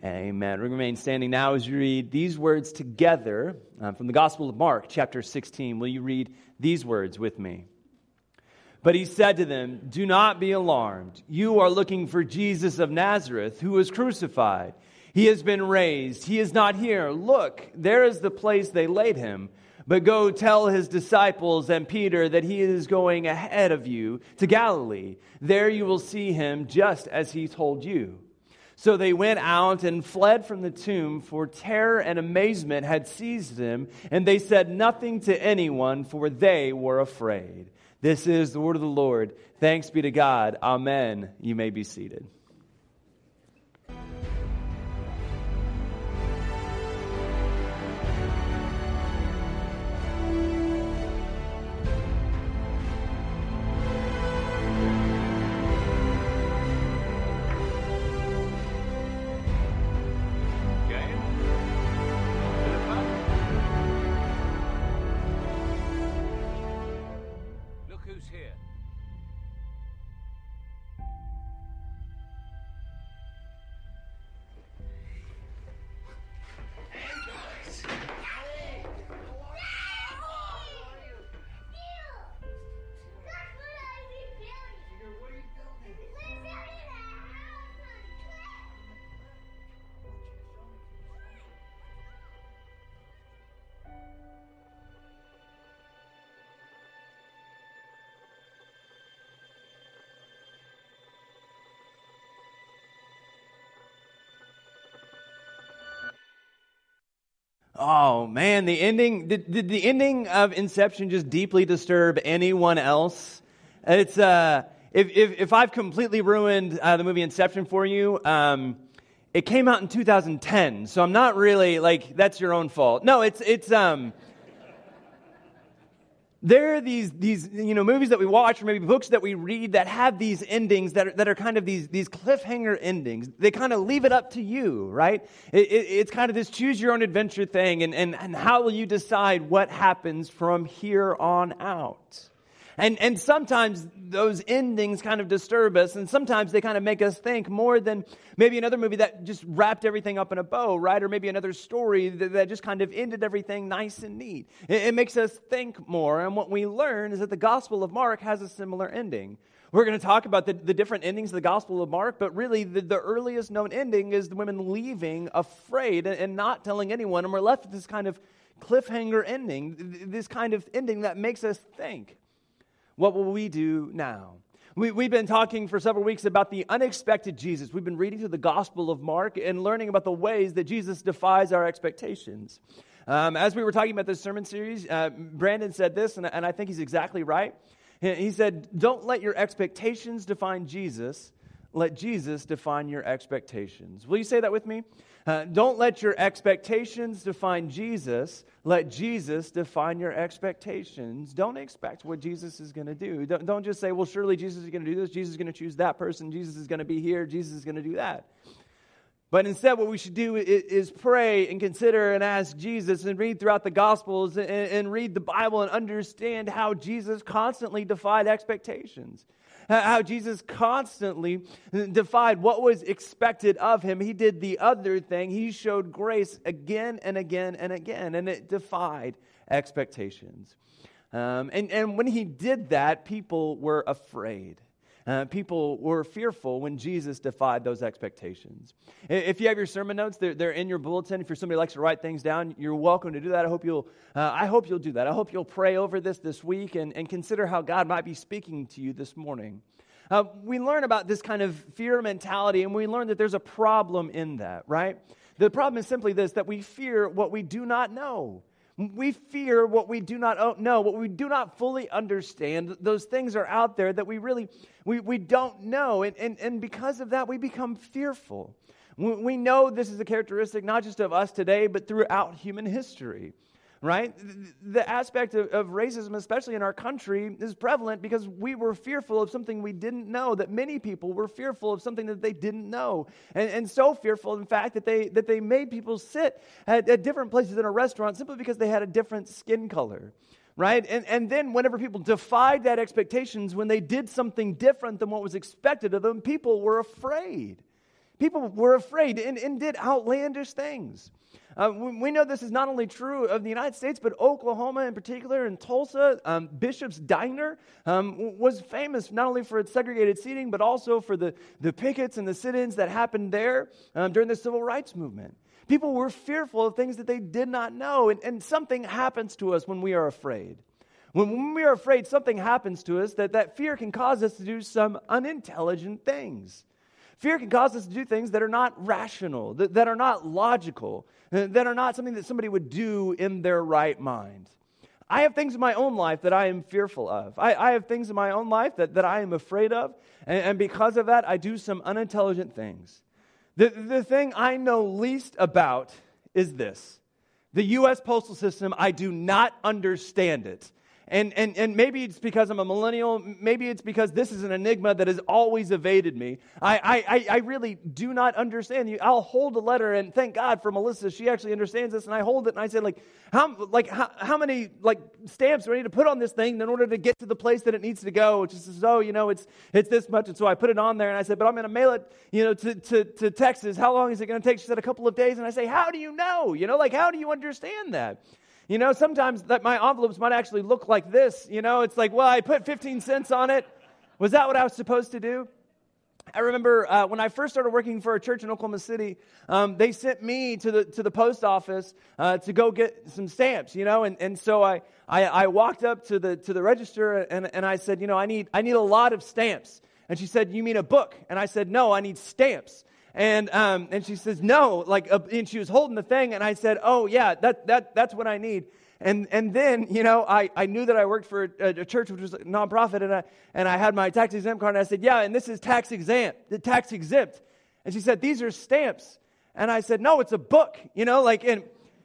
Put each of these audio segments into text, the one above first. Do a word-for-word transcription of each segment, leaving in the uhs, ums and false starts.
Amen. We remain standing now as you read these words together um, from the Gospel of Mark, chapter sixteen. Will you read these words with me? But he said to them, "Do not be alarmed. You are looking for Jesus of Nazareth, who was crucified. He has been raised. He is not here. Look, there is the place they laid him. But go tell his disciples and Peter that he is going ahead of you to Galilee. There you will see him just as he told you." So they went out and fled from the tomb, for terror and amazement had seized them, and they said nothing to anyone, for they were afraid. This is the word of the Lord. Thanks be to God. Amen. You may be seated. Oh, man, the ending, did, did the ending of Inception just deeply disturb anyone else? It's, uh, if, if, if I've completely ruined uh, the movie Inception for you, um, it came out in two thousand ten, so I'm not really, like, that's your own fault. No, it's, it's, um, there are these, these, you know, movies that we watch or maybe books that we read that have these endings that are, that are kind of these, these cliffhanger endings. They kind of leave it up to you, right? It, it, it's kind of this choose your own adventure thing, and, and, and how will you decide what happens from here on out? And and sometimes those endings kind of disturb us, and sometimes they kind of make us think more than maybe another movie that just wrapped everything up in a bow, right? Or maybe another story that, that just kind of ended everything nice and neat. It, it makes us think more, and what we learn is that the Gospel of Mark has a similar ending. We're going to talk about the, the different endings of the Gospel of Mark, but really the, the earliest known ending is the women leaving afraid and, and not telling anyone, and we're left with this kind of cliffhanger ending, this kind of ending that makes us think. What will we do now? We, we've been talking for several weeks about the unexpected Jesus. We've been reading through the Gospel of Mark and learning about the ways that Jesus defies our expectations. Um, as we were talking about this sermon series, uh, Brandon said this, and, and I think he's exactly right. He said, don't let your expectations define Jesus. Let Jesus define your expectations. Will you say that with me? Uh, don't let your expectations define Jesus. Let Jesus define your expectations. Don't expect what Jesus is going to do. Don't, don't just say, well, surely Jesus is going to do this. Jesus is going to choose that person. Jesus is going to be here. Jesus is going to do that. But instead, what we should do is, is pray and consider and ask Jesus and read throughout the Gospels and, and read the Bible and understand how Jesus constantly defied expectations. How Jesus constantly defied what was expected of him. He did the other thing. He showed grace again and again and again, and it defied expectations. Um, and, and when he did that, people were afraid. Uh, people were fearful when Jesus defied those expectations. If you have your sermon notes, they're, they're in your bulletin. If you're somebody who likes to write things down, you're welcome to do that. I hope you'll. Uh, I hope you'll do that. I hope you'll pray over this this week and, and consider how God might be speaking to you this morning. Uh, we learn about this kind of fear mentality, and we learn that there's a problem in that. Right? The problem is simply this: that we fear what we do not know. We fear what we do not know, what we do not fully understand. Those things are out there that we really, we, we don't know. And, and, and because of that, we become fearful. We, we know this is a characteristic not just of us today, but throughout human history, right? The aspect of, of racism, especially in our country, is prevalent because we were fearful of something we didn't know, that many people were fearful of something that they didn't know. And, and so fearful, in fact, that they that they made people sit at, at different places in a restaurant simply because they had a different skin color, right? And, and then whenever people defied that expectations, when they did something different than what was expected of them, people were afraid. People were afraid and, and did outlandish things. Uh, we, we know this is not only true of the United States, but Oklahoma in particular, and Tulsa. Um, Bishop's Diner um, was famous not only for its segregated seating, but also for the, the pickets and the sit-ins that happened there um, during the Civil Rights Movement. People were fearful of things that they did not know, and, and something happens to us when we are afraid. When, when we are afraid, something happens to us that that fear can cause us to do some unintelligent things. Fear can cause us to do things that are not rational, that, that are not logical, that are not something that somebody would do in their right mind. I have things in my own life that I am fearful of. I, I have things in my own life that, that I am afraid of, and, and because of that, I do some unintelligent things. The, the thing I know least about is this. The U S postal system, I do not understand it. And, and and maybe it's because I'm a millennial. Maybe it's because this is an enigma that has always evaded me. I I, I really do not understand you. I'll hold a letter, and thank God for Melissa. She actually understands this, and I hold it, and I say, like, how like how, how many like stamps do I need to put on this thing in order to get to the place that it needs to go? Which is, oh, you know, it's it's this much, and so I put it on there, and I said, but I'm going to mail it, you know, to, to to Texas. How long is it going to take? She said, a couple of days, and I say, how do you know? You know, like, how do you understand that? You know, sometimes that my envelopes might actually look like this. You know, it's like, well, I put fifteen cents on it. Was that what I was supposed to do? I remember uh, when I first started working for a church in Oklahoma City, um, they sent me to the to the post office uh, to go get some stamps. You know, and, and so I, I I walked up to the to the register and and I said, you know, I need I need a lot of stamps. And she said, you mean a book? And I said, no, I need stamps. And um, and she says, no, like, uh, and she was holding the thing, and I said, oh, yeah, that that that's what I need. And and then, you know, I, I knew that I worked for a, a church which was a nonprofit, and I and I had my tax exempt card, and I said, yeah, and this is tax exempt, the tax exempt. And she said, these are stamps. And I said, no, it's a book, you know, like, and,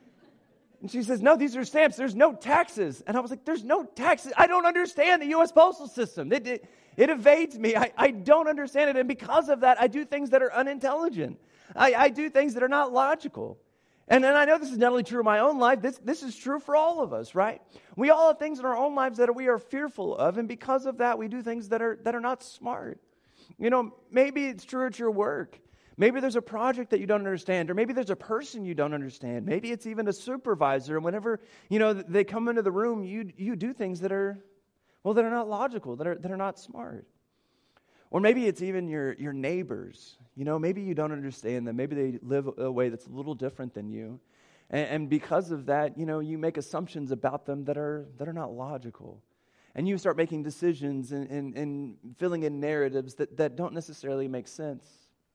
and she says, no, these are stamps, there's no taxes. And I was like, there's no taxes. I don't understand the U S postal system. It, it, It evades me. I, I don't understand it. And because of that, I do things that are unintelligent. I, I do things that are not logical. And then I know this is not only true in my own life, this, this is true for all of us, right? We all have things in our own lives that we are fearful of. And because of that, we do things that are that are not smart. You know, maybe it's true at your work. Maybe there's a project that you don't understand, or maybe there's a person you don't understand. Maybe it's even a supervisor. And whenever, you know, they come into the room, you you do things that are, well, that are not logical, that are that are not smart. Or maybe it's even your, your neighbors. You know, maybe you don't understand them. Maybe they live a way that's a little different than you. And, and because of that, you know, you make assumptions about them that are that are not logical. And you start making decisions and, and, and filling in narratives that, that don't necessarily make sense.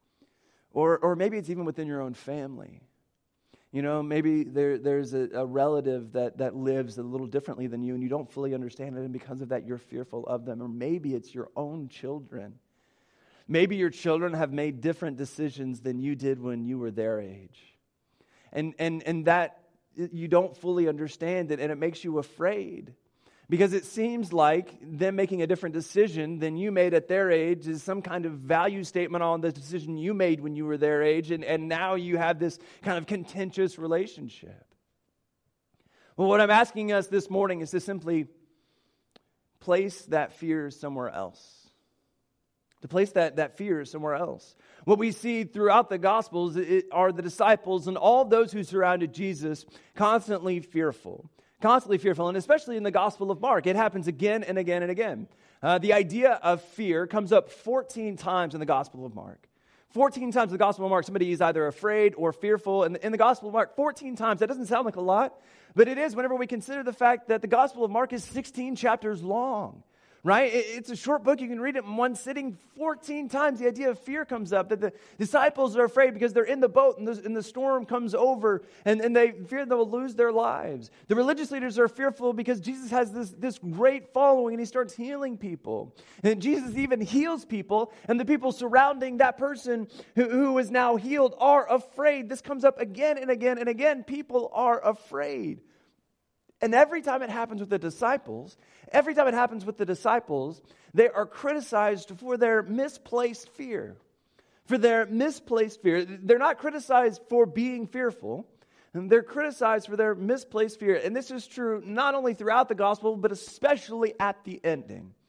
Or or maybe it's even within your own family. You know, maybe there there's a, a relative that, that lives a little differently than you, and you don't fully understand it, and because of that, you're fearful of them. Or maybe it's your own children. Maybe your children have made different decisions than you did when you were their age. And and and that you don't fully understand it, and it makes you afraid. Because it seems like them making a different decision than you made at their age is some kind of value statement on the decision you made when you were their age, and, and now you have this kind of contentious relationship. Well, what I'm asking us this morning is to simply place that fear somewhere else. To place that, that fear somewhere else. What we see throughout the Gospels it, are the disciples and all those who surrounded Jesus constantly fearful. Constantly fearful, and especially in the Gospel of Mark. It happens again and again and again. Uh, the idea of fear comes up fourteen times in the Gospel of Mark. fourteen times in the Gospel of Mark, somebody is either afraid or fearful. And in the Gospel of Mark, fourteen times, that doesn't sound like a lot, but it is whenever we consider the fact that the Gospel of Mark is sixteen chapters long. Right? It's a short book. You can read it in one sitting. fourteen times the idea of fear comes up, that the disciples are afraid because they're in the boat and the, and the storm comes over and, and they fear they'll lose their lives. The religious leaders are fearful because Jesus has this, this great following and he starts healing people. And Jesus even heals people, and the people surrounding that person who, who is now healed are afraid. This comes up again and again and again. People are afraid. And every time it happens with the disciples, every time it happens with the disciples, they are criticized for their misplaced fear. For their misplaced fear. They're not criticized for being fearful. And they're criticized for their misplaced fear. And this is true not only throughout the gospel, but especially at the ending.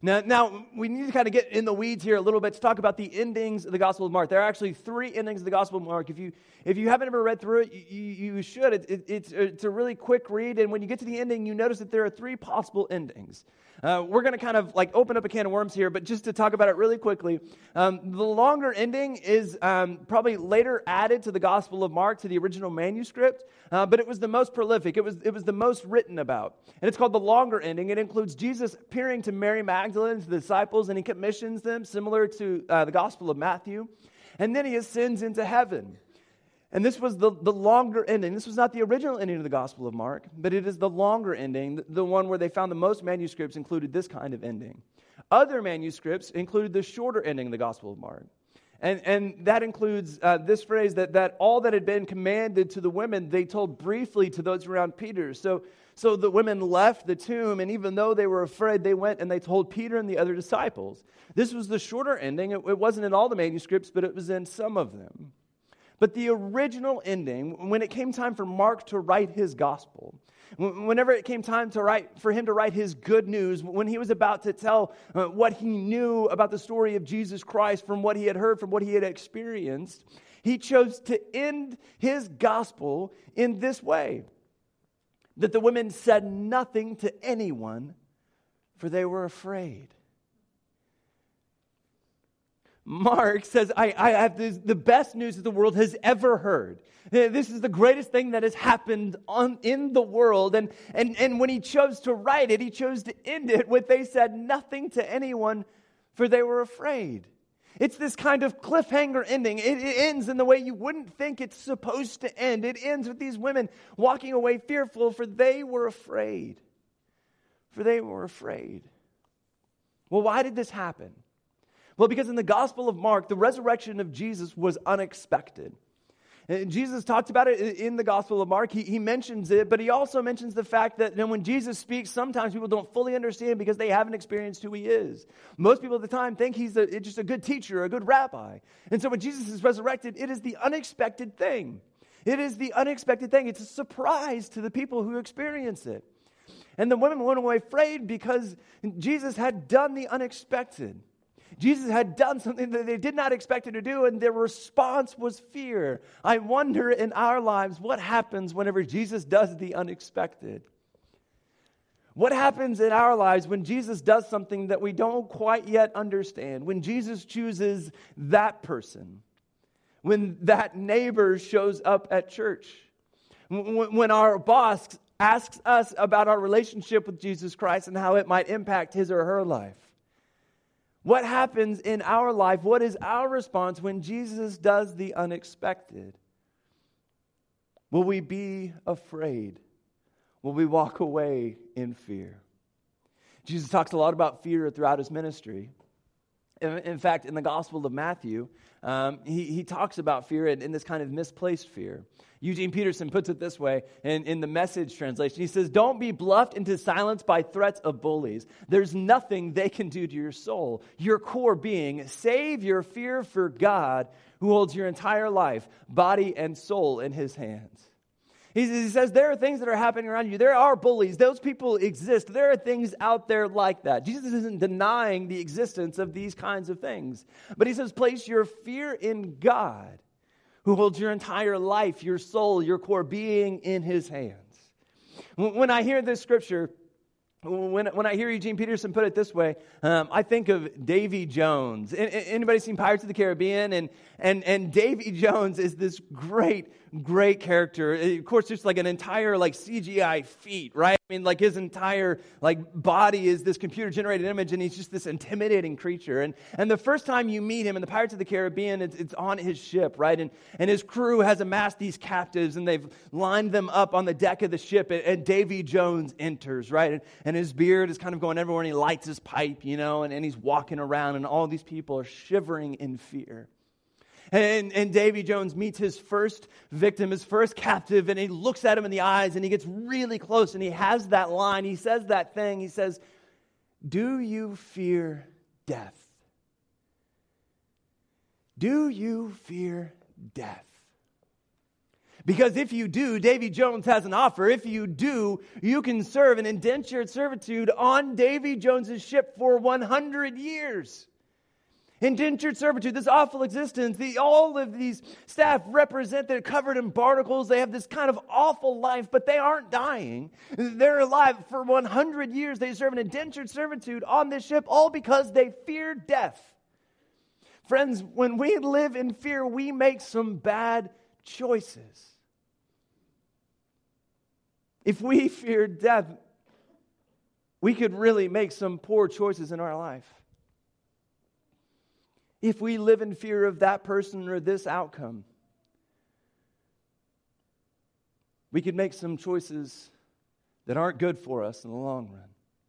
Now, now, we need to kind of get in the weeds here a little bit to talk about the endings of the Gospel of Mark. There are actually three endings of the Gospel of Mark. If you if you haven't ever read through it, you, you should. It, it, it's, it's a really quick read, and when you get to the ending, you notice that there are three possible endings. Uh, we're going to kind of like open up a can of worms here, but just to talk about it really quickly, um, the longer ending is um, probably later added to the Gospel of Mark, to the original manuscript, uh, but it was the most prolific. It was, it was the most written about, and it's called the longer ending. It includes Jesus appearing to Mary Magdalene, to the disciples, and he commissions them, similar to uh, the Gospel of Matthew, and then he ascends into heaven. And this was the, the longer ending. This was not the original ending of the Gospel of Mark, but it is the longer ending, the, the one where they found the most manuscripts included this kind of ending. Other manuscripts included the shorter ending of the Gospel of Mark. And, and that includes uh, this phrase that, that all that had been commanded to the women, they told briefly to those around Peter. So, so the women left the tomb, and even though they were afraid, they went and they told Peter and the other disciples. This was the shorter ending. It, it wasn't in all the manuscripts, but it was in some of them. But the original ending, when it came time for Mark to write his gospel, whenever it came time to write for him to write his good news, when he was about to tell uh, what he knew about the story of Jesus Christ from what he had heard, from what he had experienced, he chose to end his gospel in this way: that the women said nothing to anyone, for they were afraid. Mark says, I, I have this, the best news that the world has ever heard. This is the greatest thing that has happened on, in the world. And, and, and when he chose to write it, he chose to end it with, they said nothing to anyone, for they were afraid. It's this kind of cliffhanger ending. It, it ends in the way you wouldn't think it's supposed to end. It ends with these women walking away fearful, for they were afraid. For they were afraid. Well, why did this happen? Well, because in the Gospel of Mark, the resurrection of Jesus was unexpected. And Jesus talked about it in the Gospel of Mark. He, he mentions it, but he also mentions the fact that, you know, when Jesus speaks, sometimes people don't fully understand because they haven't experienced who he is. Most people at the time think he's a, just a good teacher, a good rabbi. And so when Jesus is resurrected, it is the unexpected thing. It is the unexpected thing. It's a surprise to the people who experience it. And the women went away afraid because Jesus had done the unexpected. Jesus had done something that they did not expect him to do, and their response was fear. I wonder in our lives what happens whenever Jesus does the unexpected. What happens in our lives when Jesus does something that we don't quite yet understand? When Jesus chooses that person? When that neighbor shows up at church? When our boss asks us about our relationship with Jesus Christ and how it might impact his or her life? What happens in our life? What is our response when Jesus does the unexpected? Will we be afraid? Will we walk away in fear? Jesus talks a lot about fear throughout his ministry. In, in fact, in the Gospel of Matthew, um, he, he talks about fear in, in this kind of misplaced fear. Eugene Peterson puts it this way in, in the Message translation. He says, don't be bluffed into silence by threats of bullies. There's nothing they can do to your soul, your core being. Save your fear for God, who holds your entire life, body and soul in his hands. He, he says there are things that are happening around you. There are bullies. Those people exist. There are things out there like that. Jesus isn't denying the existence of these kinds of things. But he says, place your fear in God, who holds your entire life, your soul, your core being in his hands. When I hear this scripture, when, when I hear Eugene Peterson put it this way, um, I think of Davy Jones. Anybody seen Pirates of the Caribbean? And, and, and Davy Jones is this great, great character. Of course, just like an entire like C G I feat, right? I mean, like his entire like body is this computer-generated image, and he's just this intimidating creature. And and the first time you meet him in the Pirates of the Caribbean, it's, it's on his ship, right? And and his crew has amassed these captives, and they've lined them up on the deck of the ship. And, and Davy Jones enters, right? And, and his beard is kind of going everywhere, and he lights his pipe, you know, and, and he's walking around, and all these people are shivering in fear. And, and Davy Jones meets his first victim, his first captive, and he looks at him in the eyes, and he gets really close, and he has that line. He says that thing. He says, do you fear death? Do you fear death? Because if you do, Davy Jones has an offer. If you do, you can serve an indentured servitude on Davy Jones's ship for one hundred years. Indentured servitude, this awful existence, the, all of these staff represent, they're covered in barnacles, they have this kind of awful life, but they aren't dying. They're alive for one hundred years. They serve an indentured servitude on this ship, all because they fear death. Friends, when we live in fear, we make some bad choices. If we fear death, we could really make some poor choices in our life. If we live in fear of that person or this outcome, we could make some choices that aren't good for us in the long run.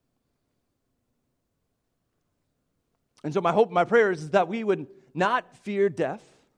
And so my hope, my prayer is, is that we would not fear death,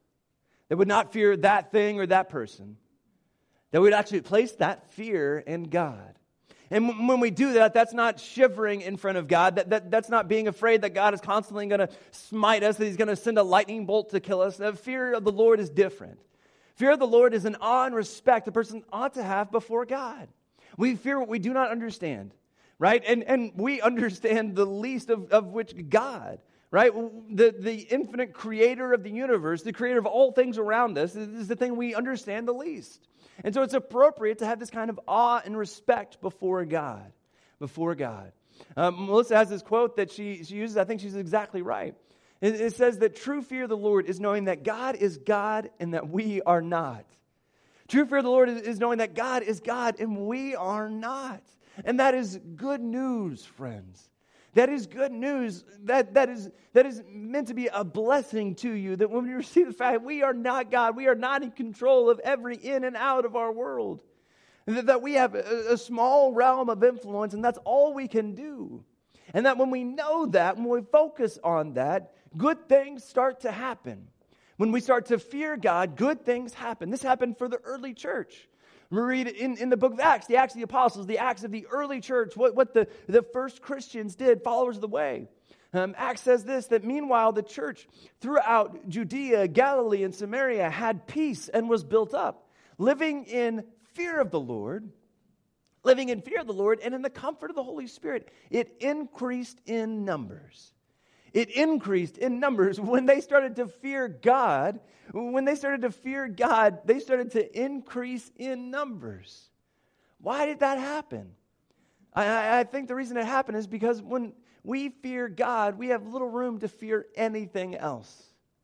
that would not fear that thing or that person, that we'd actually place that fear in God. And when we do that, that's not shivering in front of God. That, that, that's not being afraid that God is constantly going to smite us, that He's going to send a lightning bolt to kill us. The fear of the Lord is different. Fear of the Lord is an awe and respect a person ought to have before God. We fear what we do not understand, right? And, and we understand the least of, of which God, right? The, the infinite creator of the universe, the creator of all things around us, is the thing we understand the least. And so it's appropriate to have this kind of awe and respect before God. Before God. Um, Melissa has this quote that she, she uses. I think she's exactly right. It, it says that true fear of the Lord is knowing that God is God and that we are not. True fear of the Lord is, is knowing that God is God and we are not. And that is good news, friends. That is good news. That, that, is, that is meant to be a blessing to you. That when you receive the fact we are not God, we are not in control of every in and out of our world. That, that we have a, a small realm of influence and that's all we can do. And that when we know that, when we focus on that, good things start to happen. When we start to fear God, good things happen. This happened for the early church. We read in, in the book of Acts, the Acts of the Apostles, the Acts of the early church, what, what the, the first Christians did, followers of the way. Um, Acts says this, that meanwhile the church throughout Judea, Galilee, and Samaria had peace and was built up, living in fear of the Lord, living in fear of the Lord and in the comfort of the Holy Spirit. It increased in numbers. It increased in numbers when they started to fear God. When they started to fear God, they started to increase in numbers. Why did that happen? I, I think the reason it happened is because when we fear God, we have little room to fear anything else.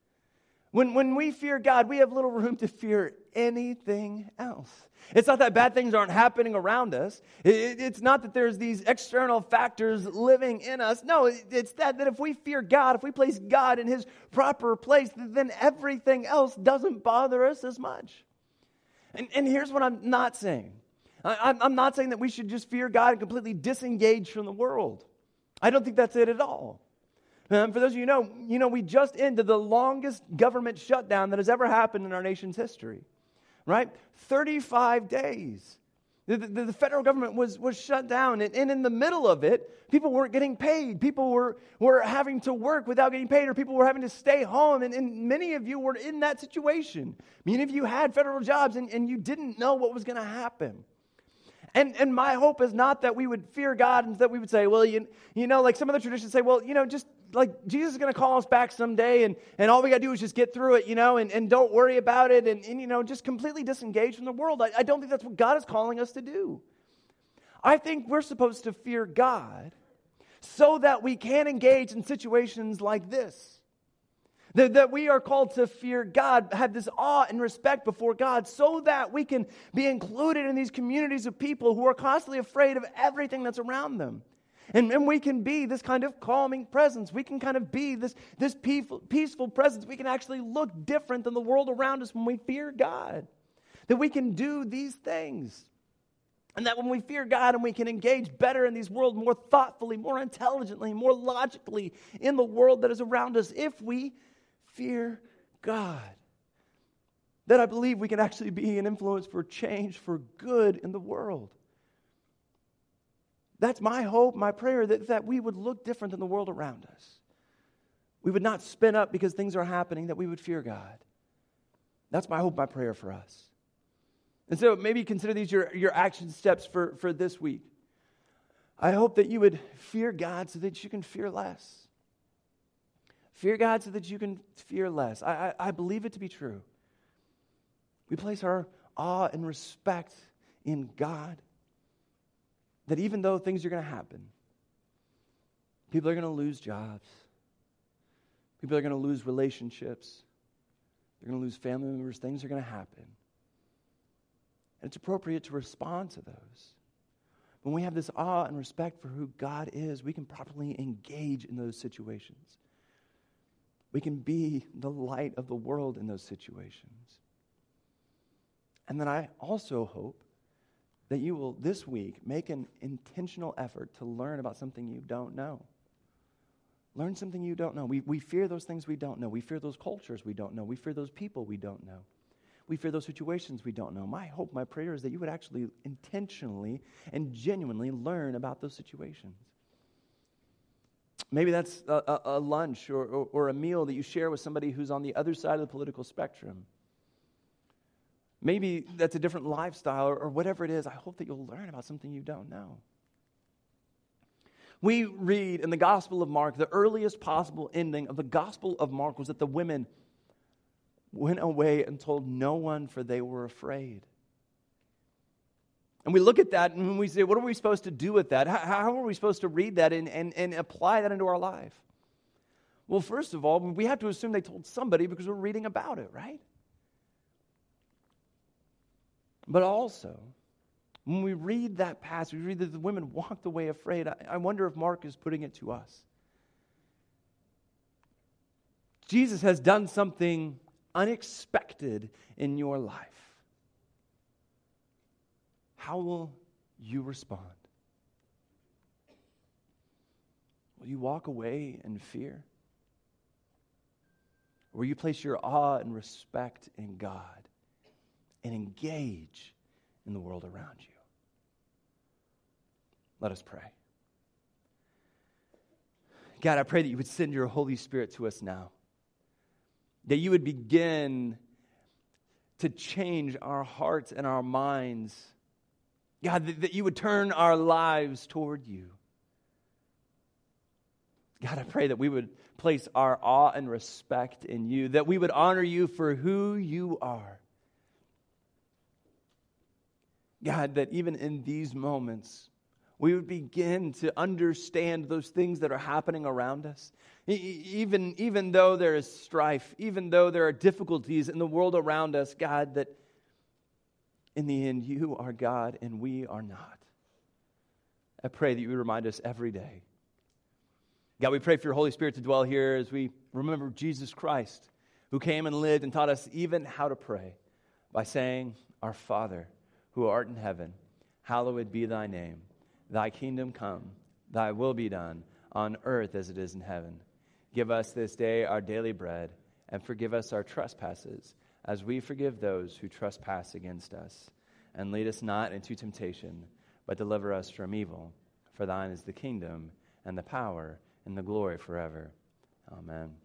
When, when we fear God, we have little room to fear anything else. It's not that bad things aren't happening around us. It, it's not that there's these external factors living in us. No, it, it's that, that if we fear God, if we place God in His proper place, then everything else doesn't bother us as much. And, and here's what I'm not saying. I, I'm not saying that we should just fear God and completely disengage from the world. I don't think that's it at all. Um, for those of you who know, you know, we just ended the longest government shutdown that has ever happened in our nation's history, right? thirty-five days. The, the, the federal government was, was shut down, and, and in the middle of it, people weren't getting paid. People were, were having to work without getting paid, or people were having to stay home, and, and many of you were in that situation. Many of you had federal jobs, and, and you didn't know what was going to happen. And and my hope is not that we would fear God and that we would say, well, you, you know, like some of the traditions say, well, you know, just like Jesus is going to call us back someday and, and all we got to do is just get through it, you know, and, and don't worry about it and, and, you know, just completely disengage from the world. I, I don't think that's what God is calling us to do. I think we're supposed to fear God so that we can engage in situations like this. That, that we are called to fear God, have this awe and respect before God so that we can be included in these communities of people who are constantly afraid of everything that's around them. And, and we can be this kind of calming presence. We can kind of be this, this peaceful, peaceful presence. We can actually look different than the world around us when we fear God. That we can do these things. And that when we fear God and we can engage better in these world more thoughtfully, more intelligently, more logically in the world that is around us if we fear God. That I believe we can actually be an influence for change, for good in the world. That's my hope, my prayer, that, that we would look different than the world around us. We would not spin up because things are happening, that we would fear God. That's my hope, my prayer for us. And so maybe consider these your, your action steps for, for this week. I hope that you would fear God so that you can fear less. Fear God so that you can fear less. I, I, I believe it to be true. We place our awe and respect in God, that even though things are going to happen, people are going to lose jobs, people are going to lose relationships, they're going to lose family members, things are going to happen. And it's appropriate to respond to those. When we have this awe and respect for who God is, we can properly engage in those situations. We can be the light of the world in those situations. And then I also hope that you will, this week, make an intentional effort to learn about something you don't know. Learn something you don't know. We, we fear those things we don't know. We fear those cultures we don't know. We fear those people we don't know. We fear those situations we don't know. My hope, my prayer is that you would actually intentionally and genuinely learn about those situations. Maybe that's a, a, a lunch or, or, or a meal that you share with somebody who's on the other side of the political spectrum. Maybe that's a different lifestyle or, or whatever it is. I hope that you'll learn about something you don't know. We read in the Gospel of Mark, the earliest possible ending of the Gospel of Mark was that the women went away and told no one, for they were afraid. And we look at that and we say, what are we supposed to do with that? How, how are we supposed to read that and, and, and apply that into our life? Well, first of all, we have to assume they told somebody because we're reading about it, right? But also, when we read that passage, we read that the women walked away afraid. I, I wonder if Mark is putting it to us. Jesus has done something unexpected in your life. How will you respond? Will you walk away in fear? Or will you place your awe and respect in God and engage in the world around you? Let us pray. God, I pray that you would send your Holy Spirit to us now. That you would begin to change our hearts and our minds. God, that, that you would turn our lives toward you. God, I pray that we would place our awe and respect in you. That we would honor you for who you are. God, that even in these moments, we would begin to understand those things that are happening around us. Even, even though there is strife, even though there are difficulties in the world around us, God, that in the end, you are God and we are not. I pray that you would remind us every day. God, we pray for your Holy Spirit to dwell here as we remember Jesus Christ, who came and lived and taught us even how to pray by saying, Our Father, who art in heaven, hallowed be thy name. Thy kingdom come, thy will be done, on earth as it is in heaven. Give us this day our daily bread, and forgive us our trespasses, as we forgive those who trespass against us. And lead us not into temptation, but deliver us from evil. For thine is the kingdom, and the power, and the glory forever. Amen.